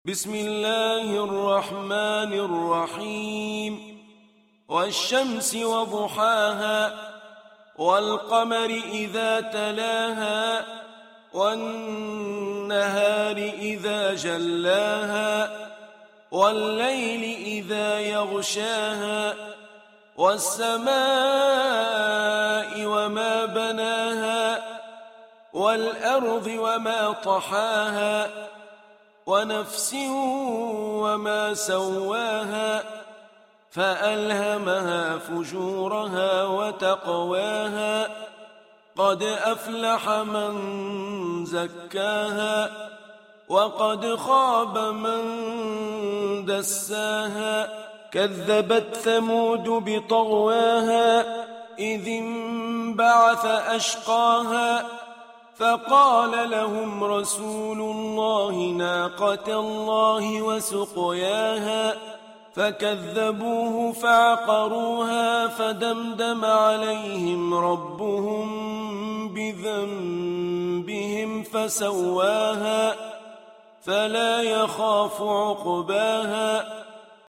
بسم الله الرحمن الرحيم والشمس وضحاها والقمر إذا تلاها والنهار إذا جلاها والليل إذا يغشاها والسماء وما بناها والأرض وما طحاها ونفس وما سواها فألهمها فجورها وتقواها قد أفلح من زكاها وقد خاب من دساها كذبت ثمود بطغواها إذ انبعث أشقاها فقال لهم رسول الله ناقة الله وسقياها فكذبوه فعقروها فدمدم عليهم ربهم بذنبهم فسواها فلا يخاف عقباها